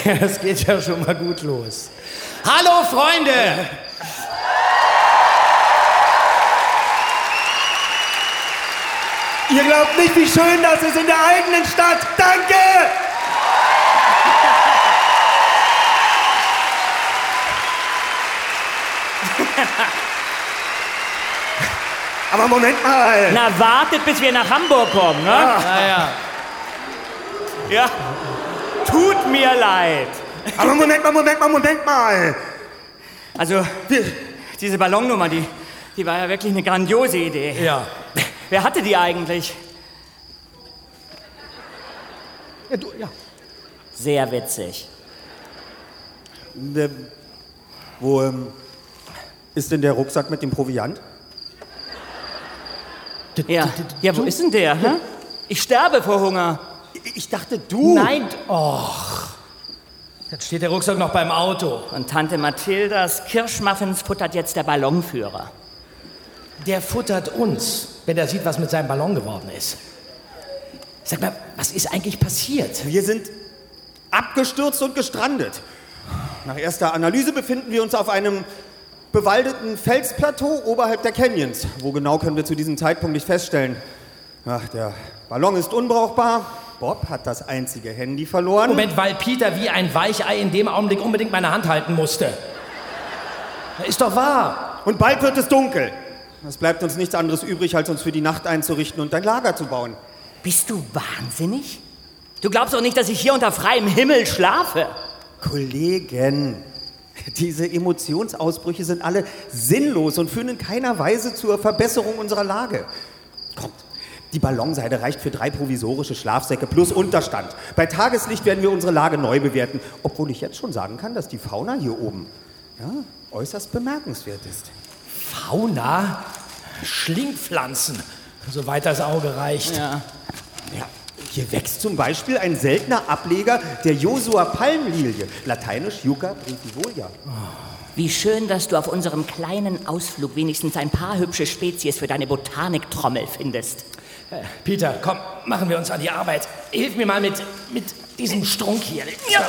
Das geht ja schon mal gut los. Hallo, Freunde! Ihr glaubt nicht, wie schön das ist in der eigenen Stadt. Danke! Aber Moment mal. Na, wartet, bis wir nach Hamburg kommen, ne? Ja. Ja. Tut mir leid. Aber Moment mal. Also, diese Ballonnummer, die war ja wirklich eine grandiose Idee. Ja. Wer hatte die eigentlich? Ja, du, ja. Sehr witzig. Wo ist denn der Rucksack mit dem Proviant? Ja, wo ist denn der? Hä? Ich sterbe vor Hunger. Ich dachte, du... Nein, och. Jetzt steht der Rucksack noch beim Auto. Und Tante Mathildas Kirschmuffins futtert jetzt der Ballonführer. Der futtert uns, wenn er sieht, was mit seinem Ballon geworden ist. Sag mal, was ist eigentlich passiert? Wir sind abgestürzt und gestrandet. Nach erster Analyse befinden wir uns auf einem bewaldeten Felsplateau oberhalb der Canyons. Wo genau können wir zu diesem Zeitpunkt nicht feststellen. Ach, der Ballon ist unbrauchbar. Bob hat das einzige Handy verloren. Moment, weil Peter wie ein Weichei in dem Augenblick unbedingt meine Hand halten musste. Ist doch wahr. Und bald wird es dunkel. Es bleibt uns nichts anderes übrig, als uns für die Nacht einzurichten und ein Lager zu bauen. Bist du wahnsinnig? Du glaubst doch nicht, dass ich hier unter freiem Himmel schlafe. Kollegen, diese Emotionsausbrüche sind alle sinnlos und führen in keiner Weise zur Verbesserung unserer Lage. Kommt, die Ballonseide reicht für 3 provisorische Schlafsäcke plus Unterstand. Bei Tageslicht werden wir unsere Lage neu bewerten, obwohl ich jetzt schon sagen kann, dass die Fauna hier oben äußerst bemerkenswert ist. Fauna? Schlingpflanzen, soweit das Auge reicht. Ja. Ja, hier wächst zum Beispiel ein seltener Ableger der Josua-Palmlilie, lateinisch Yucca brevifolia. Wie schön, dass du auf unserem kleinen Ausflug wenigstens ein paar hübsche Spezies für deine Botaniktrommel findest. Peter, komm, machen wir uns an die Arbeit. Hilf mir mal mit diesem Strunk hier. Ja.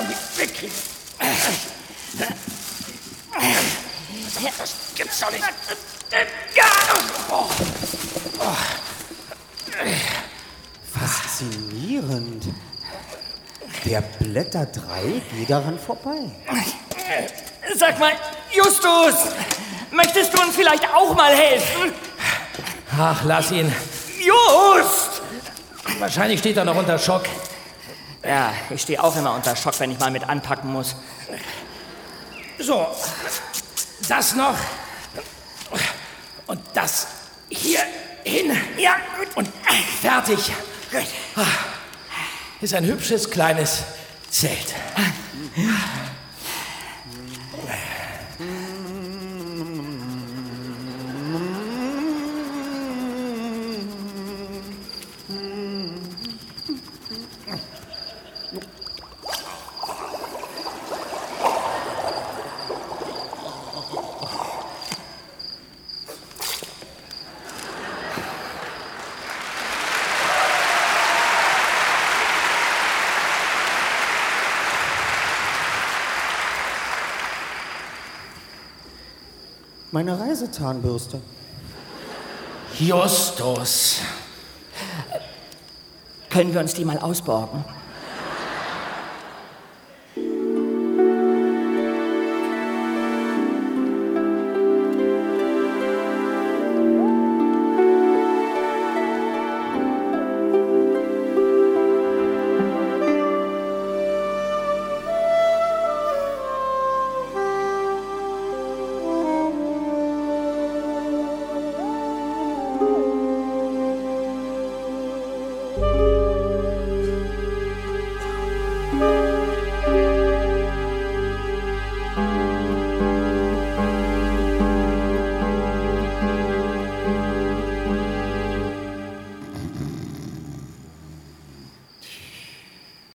Das gibt's doch nicht. Faszinierend. Der Blätterdreieck geht daran vorbei. Sag mal, Justus, möchtest du uns vielleicht auch mal helfen? Ach, lass ihn. Just! Wahrscheinlich steht er noch unter Schock. Ja, ich stehe auch immer unter Schock, wenn ich mal mit anpacken muss. So, das noch. Und das hier hin. Ja, gut. Und fertig. Gut. Ist ein hübsches kleines Zelt. Meine Reisezahnbürste. Justus. Können wir uns die mal ausborgen?